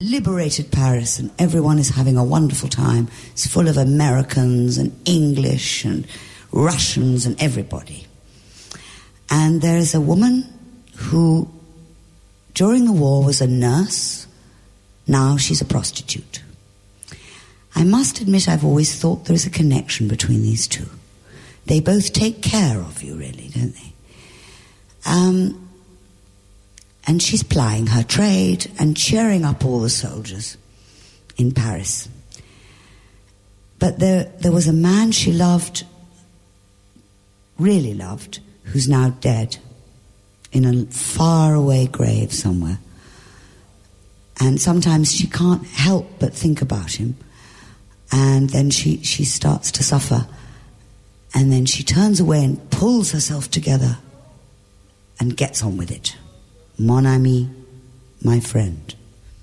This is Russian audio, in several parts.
liberated Paris, and everyone is having a wonderful time. It's full of Americans and English and Russians and everybody. And there is a woman who, during the war, was a nurse. Now she's a prostitute. I must admit I've always thought there is a connection between these two. They both take care of you, really, don't they? And she's plying her trade and cheering up all the soldiers in Paris. But there was a man she loved, really loved, who's now dead in a faraway grave somewhere. And sometimes she can't help but think about him. And then she starts to suffer. And then she turns away and pulls herself together and gets on with it. Mon ami, my friend.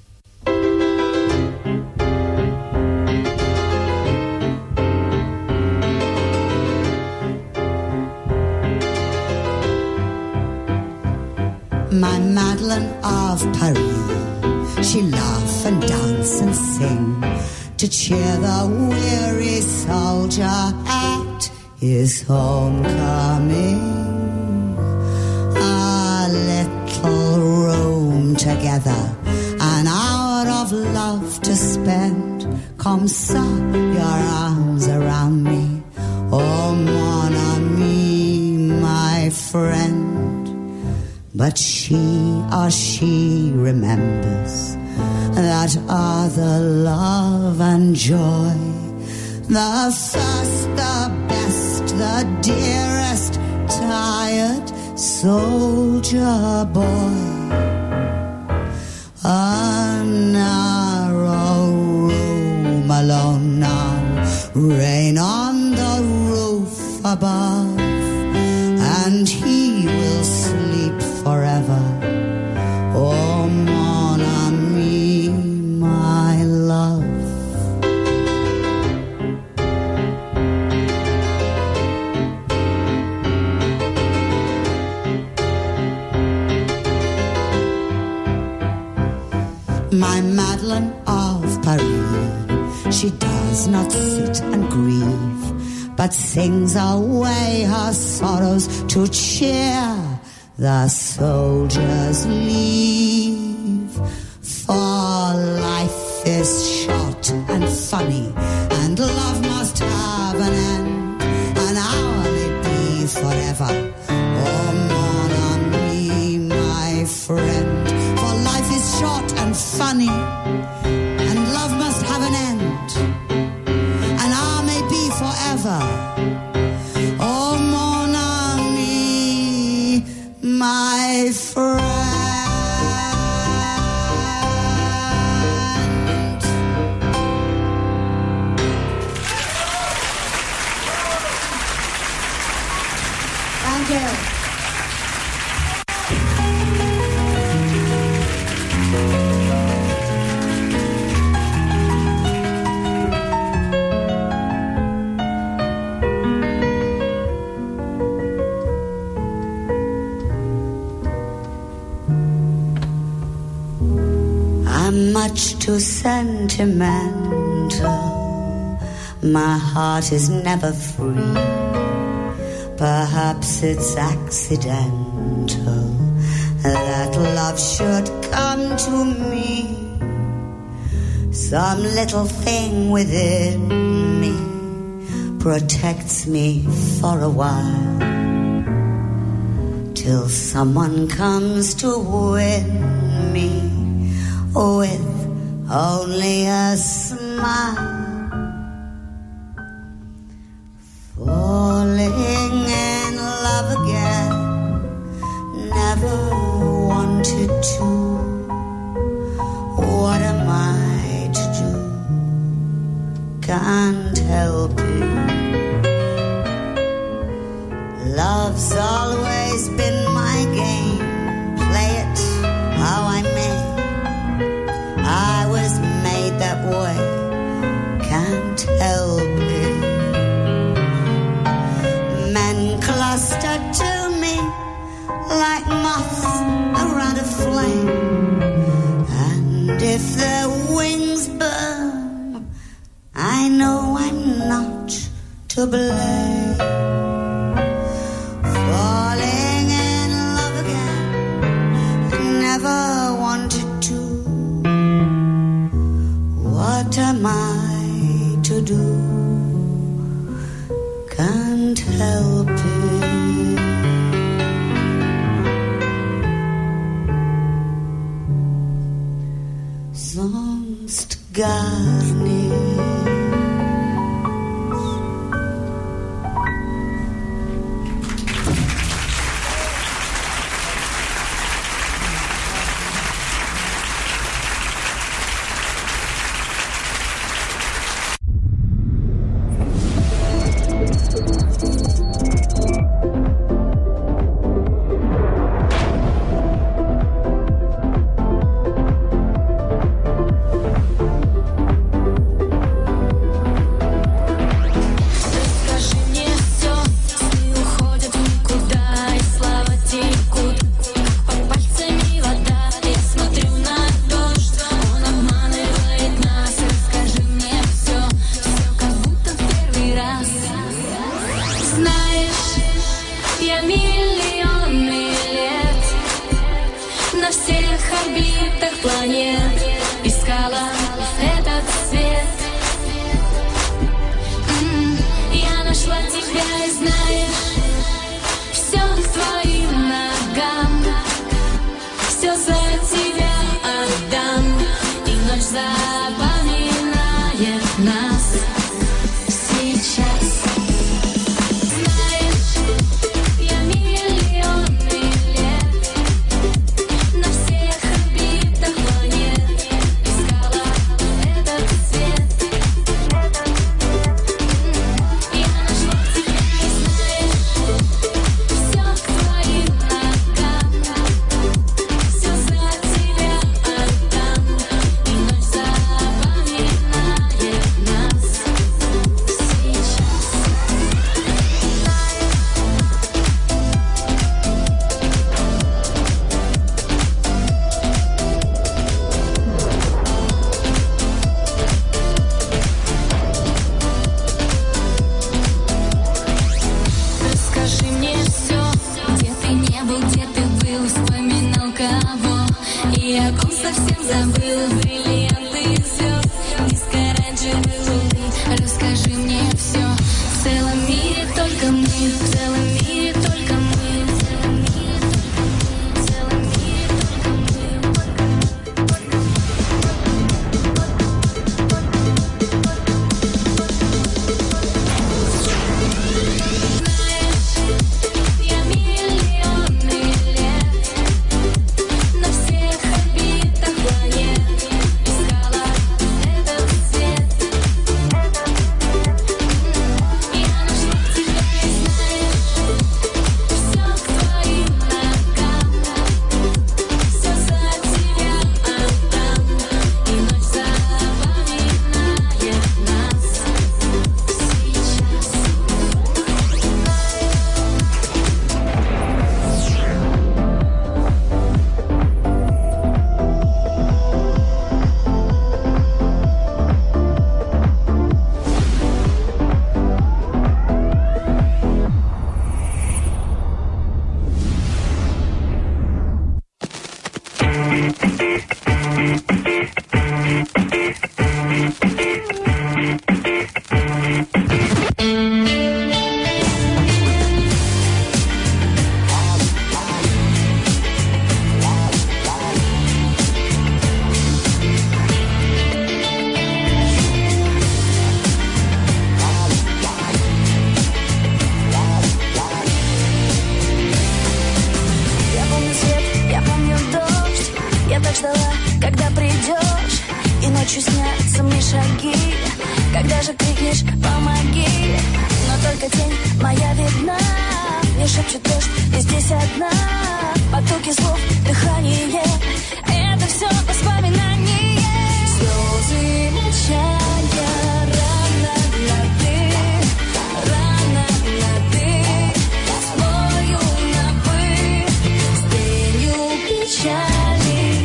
My Madeleine of Paris, she laugh and dance and sing to cheer the weary soldier at his homecoming. A little room together, an hour of love to spend. Come, ça, your arms around me, oh mon ami, my friend. But she remembers that other love and joy, the first, the best, the dearest, tired soldier boy. A narrow room alone now, rain on the roof above, and he will sleep forever. Oh, mon ami, my love. My Madeleine of Paris, she does not sit and grieve, but sings away her sorrows to cheer the soldiers leave. For life is short and funny, and love must have an end. An hour may be forever, oh mon ami, my friend. For life is short and funny, and love must have an end. An hour may be forever, oh mon ami, my friend. Thank you. I'm much too sentimental. My heart is never free. Perhaps it's accidental that love should come to me. Some little thing within me protects me for a while, till someone comes to win me with only a smile. Falling in love again, never wanted to. What am I to do? Can't help it. Love's always been my game. Play it how I may. I was made that way. Can't help it. Men cluster to me like moths around a flame, and if there know I'm not to blame. Falling in love again, I never wanted to. What am I to do? Can't help it. Sonst gar nicht.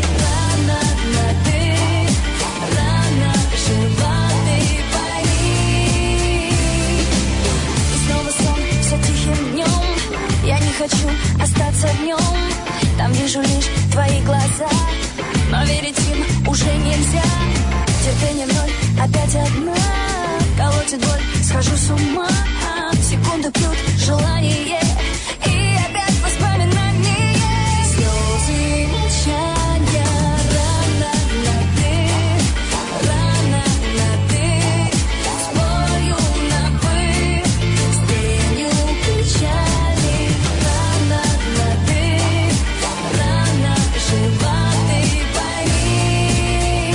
Рано, животы, пойми. хочу остаться днем. Там вижу лишь твои глаза, но верить им уже нельзя. Терпение в ноль, опять одна. Колотит боль, схожу с ума. Секунду пьют желание, и опять воспоминания. Слезы молчания, рано на ты, рано на ты. С болью на вы, с тенью печали. Рано на ты, рано жива ты, пойми.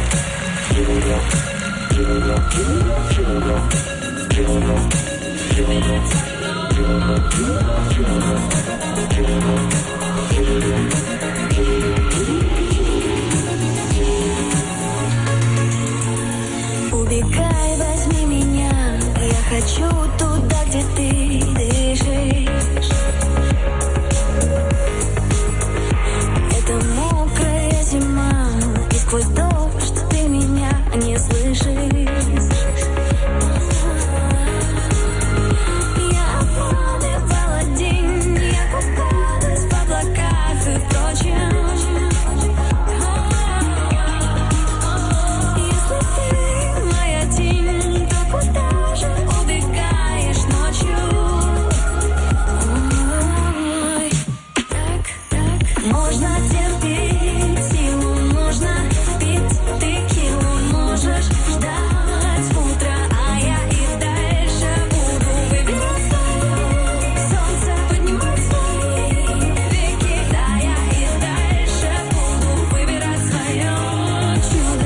Убегай, возьми меня, я хочу туда, где ты дышишь. Это мокрая зима, и сквозь дождь ты меня не слышишь. Я пробивала день, я купалась в облаках и прочем. Если ты моя тень, то куда же убегаешь ночью? Ой, так, можно терпеть силу, можно пить текилу, можешь ждать утра, а я и дальше буду выбирать свое солнце, поднимать свои веки, да, я и дальше буду выбирать свое чудо.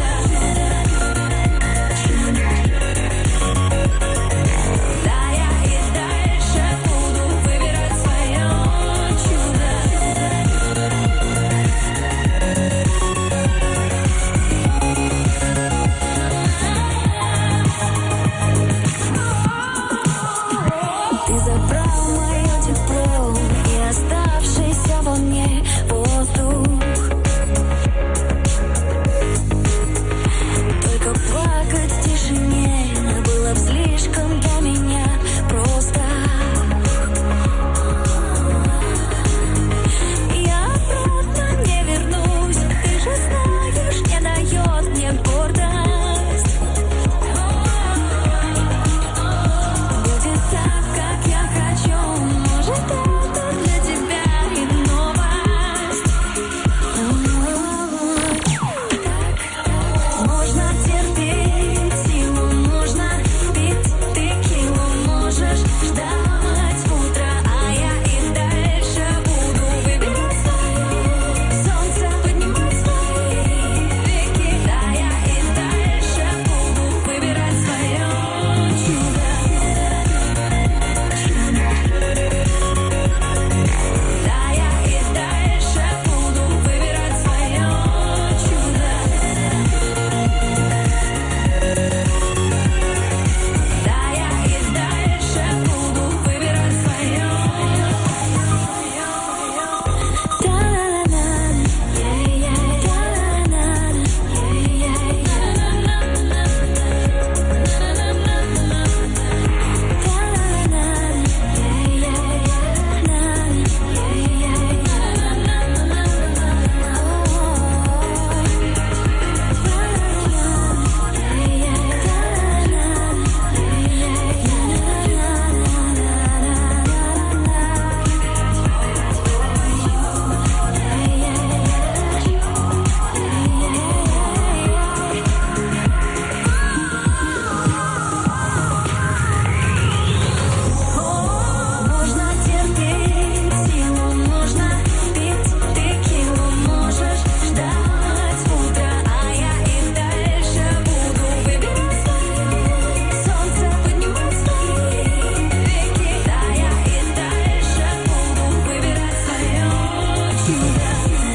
Да, я и дальше буду выбирать свое чудо. Ты забрал мое тепло и оставшийся во мне воздух. Только плакать в тишине было б слишком для меня просто. Я обратно не вернусь, ты же знаешь, не дает мне гордость. Будет так, как я хочу, может, это для тебя и новость. Можно терпеть силу, можно пить текилу, можешь ждать утра, а я и дальше буду выбирать свое солнце, поднимать свои веки, да, я и дальше буду выбирать свое чудо. Да, я и дальше буду выбирать свое чудо. Да, я и дальше буду выбирать свое. Можно терпеть силу, можно пить текилу, можешь ждать утра, а я и дальше буду выбирать свое солнце, поднимать свои веки, да, я и дальше буду выбирать свое чудо.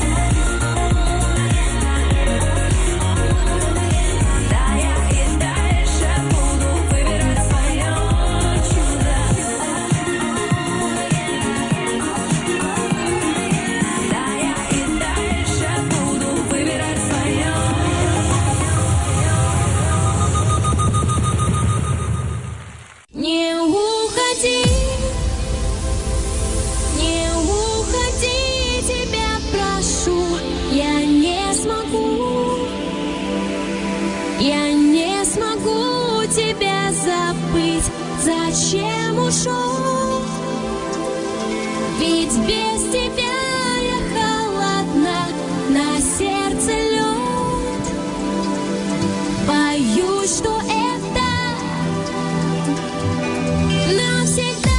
Да, я и дальше буду выбирать свое чудо. Да, я и дальше буду выбирать свое. Не уходи, тебя прошу, я не смогу тебя забыть. Зачем ушел? Ведь без тебя я холодна, на сердце лед. Боюсь, что это навсегда.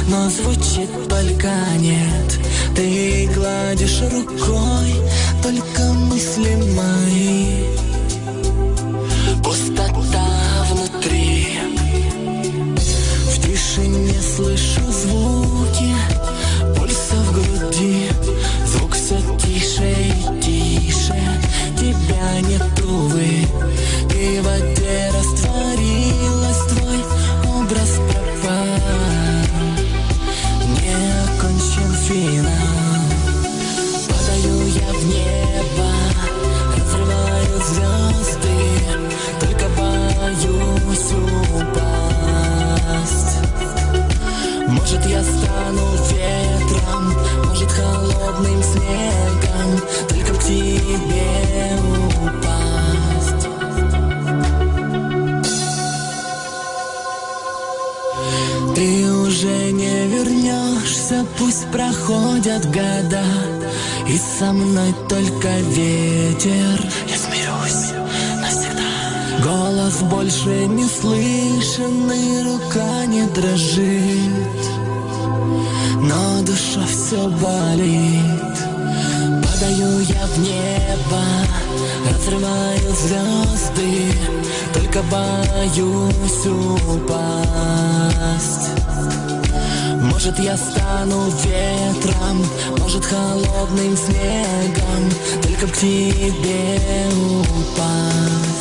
но звучит только нет. Ты гладишь рукой только мысли мои. Пустота внутри. В тишине слышу звуки пульса в груди. Звук все тише и тише. Тебя нет, увы. И в воде растворилась, твой образ пропал. Не окончен финал. Падаю я в небо, разрываю звезды. Только боюсь упасть. Может, я стану ветром, может, холодным снегом. Только к тебе упасть. Ты уже не вернешься, пусть проходят года, и со мной только ветер. Я смирюсь навсегда. Голос больше не слышен, и рука не дрожит, но душа все болит. Падаю я в небо, разрываю звезды, только боюсь упасть. Может, я стану ветром, может, холодным снегом, только к тебе упасть.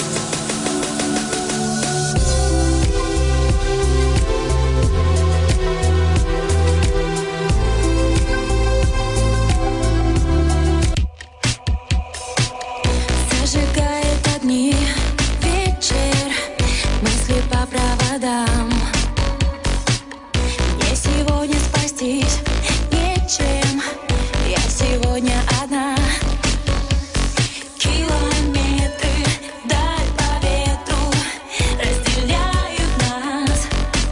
Зажигает огни вечер, мысли по проводам. Мне сегодня спастись нечем, я сегодня одна. Километры вдаль по ветру разделяют нас.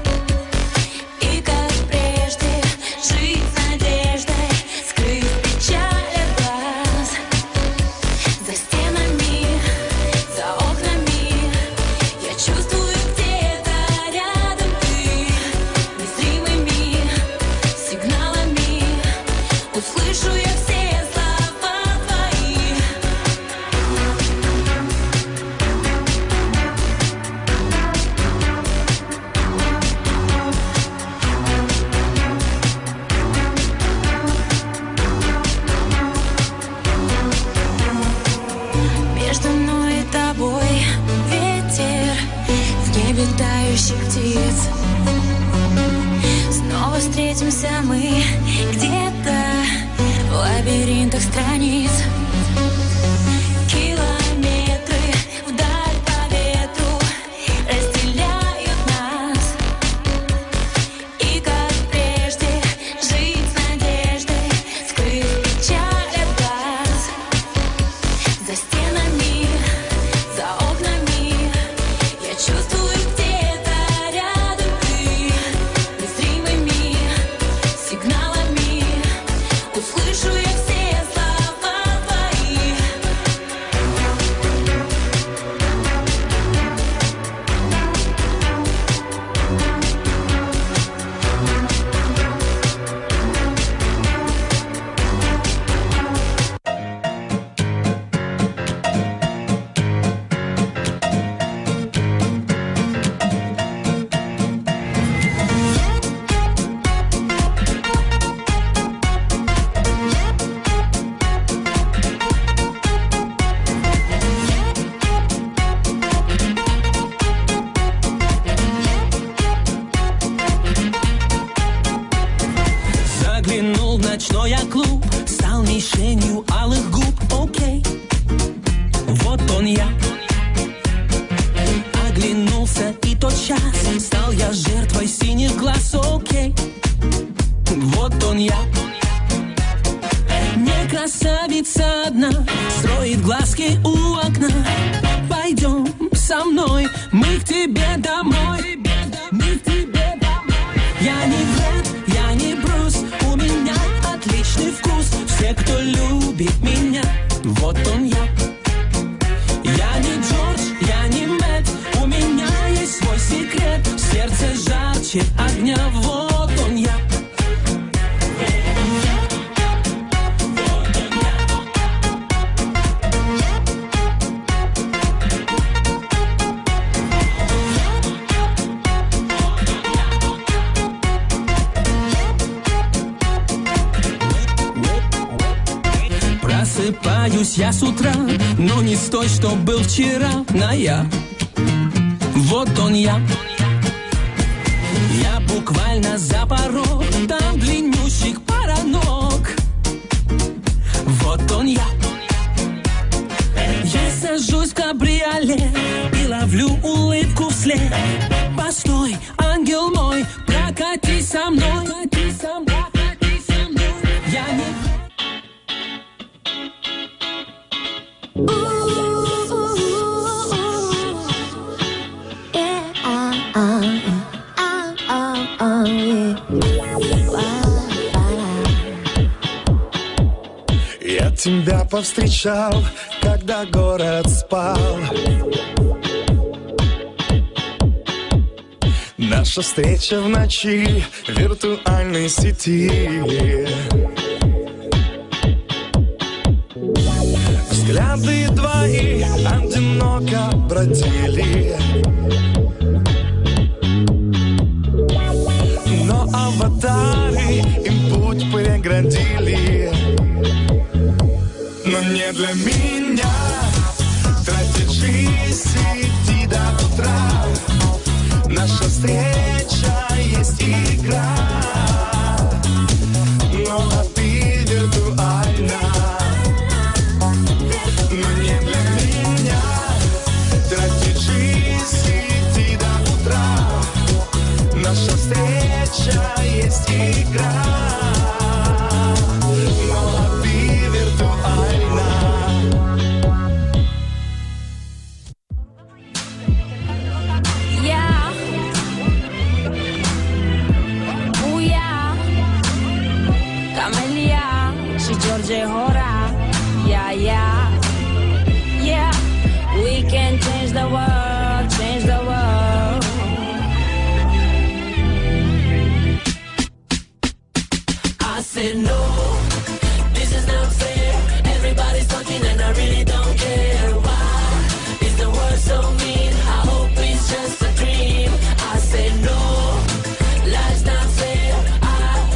И как прежде жить с надеждой, скрыв печаль от глаз. За стенами, за окнами я чувствую где-то рядом ты. Незримыми сигналами услышу я все слова твои. Между мной и тобой ветер в небе тающих птиц. Снова встретимся мы где-то в лабиринтах страниц. Километры вдаль по ветру разделяют нас. И как прежде жить с надеждой, скрыв печаль от глаз. За стенами, за окнами я чувствую где-то рядом ты. Незримыми сигналами услышу я все слова твои. Заглянул в ночной я клуб, стал мишенью алых губ. Окей, вот он я. Оглянулся и тотчас стал я жертвой синих глаз. Окей, вот он я. Не красавица одна строит глазки у окна. Пойдем со мной, мы к тебе домой. Мы к тебе домой. Я не Брэд, я не Брюс, у меня отличный вкус. Все, кто любит меня, вот он я. Я не Джордж, я не Мэтт, у меня есть свой секрет. Сердце жарче огня, вот он я. Просыпаюсь я с утра, но не с той, что был вчера. На я, вот он я. Я буквально за порог, там длиннющих пара ног. Вот он я. Я сажусь в кабриолет и ловлю улыбку вслед. Постой, ангел мой, прокатись со мной. Я не... Я тебя повстречал, когда город спал. Наша встреча в ночи в виртуальной сети. Взгляды твои одиноко бродили, но аватары им путь преградили. Но не для меня тратить жизнь, сиди до утра. Наша встреча есть игра, но ты виртуальна. Но не для меня тратить жизнь, сиди до утра. Наша встреча есть игра. Yeah, we can change the world, change the world. I said no, this is not fair. Everybody's talking and I really don't care.